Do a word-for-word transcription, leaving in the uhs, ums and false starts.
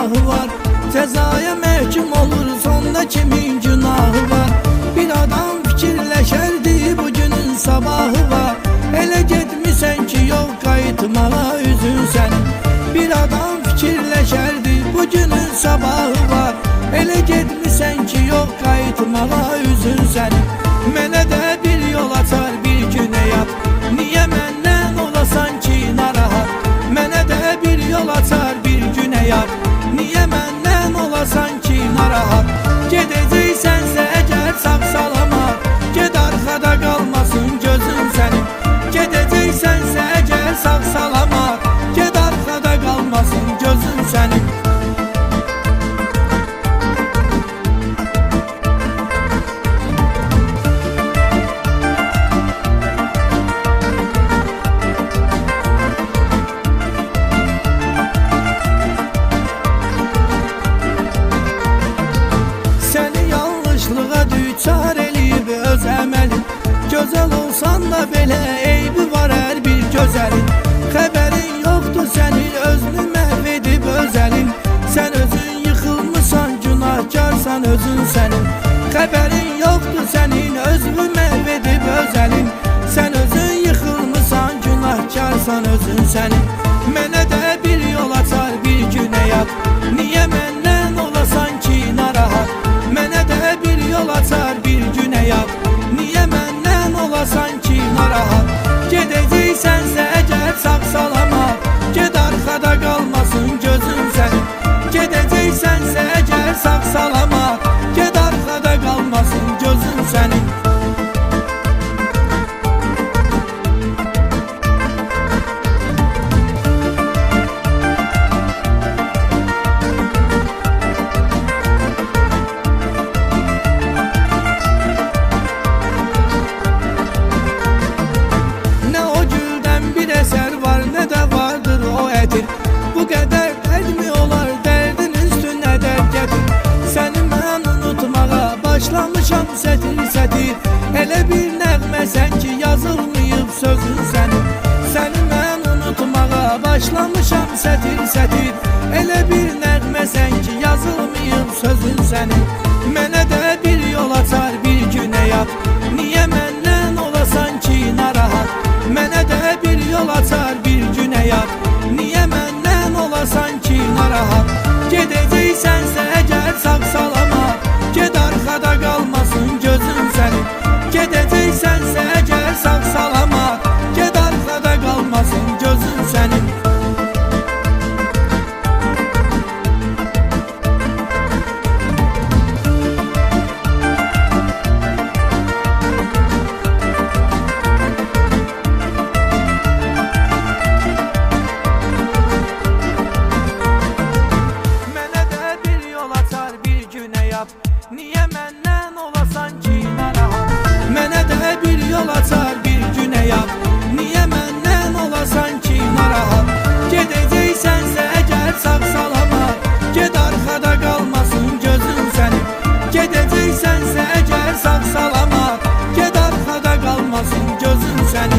silahı var. Cezaya məhkum olur, sonda kimin günahı var? Bir adam fikirləşərdi, bugünün sabahı var. Elə getmisən ki, yox qayıtmağa üzün sənin. Bir adam fikirləşərdi, bugünün sabahı var. Elə getmisən ki, yox qayıtmağa üzün sənin. Mənə də bir yol açar, bir gün həyat. Niyə məndən olasan ki, narahat? Mənə də bir yol açar, bir gün həyat. Niyə məndən olasan ki, narahat? Gedəcəksənsə əgər sağ salamat, ged arxada qalmasın gözün sənin. Gedəcəksənsə əgər sağ salamat, ged arxada qalmasın gözün sənin. Düçar eləyib öz əməlin, gözəl olsan da belə eybi var hər bir gözəlin. Xəbərin yoxdur sənin, özünü məhv edib özəlin. Sən özün yıxılmısan, günahkarsan özün sənin. Xəbərin yoxdur sənin, özünü məhv edib özəlin. Sən özün yıxılmısan, günahkarsan özün sənin. Mənə də bir yol açar, bir gün həyat. Niyə məndən olasan ki, narahat? Mənə də bir yol açar, bir gün həyat. Niyə məndən olasan ki, narahat? Gedəcəksənsə əgər sağ salamat, ged arxada qalmasın gözün sənin. Gedəcəksənsə əgər sağ salamat, ged arxada qalmasın gözün sənin. Bu qədər dərmi olar, dərdin üstünə dərd gətir. Səni mən unutmağa başlamışam sətir sətir. Elə bir nəğməsən ki, yazılmayıb sözün sənin. Səni mən unutmağa başlamışam sətir sətir. Elə bir nəğməsən ki, yazılmayıb sözün sənin. Mənə də bir yol açar, bir gün həyat. Niyə məndən olasan ki, narahat? Mənə də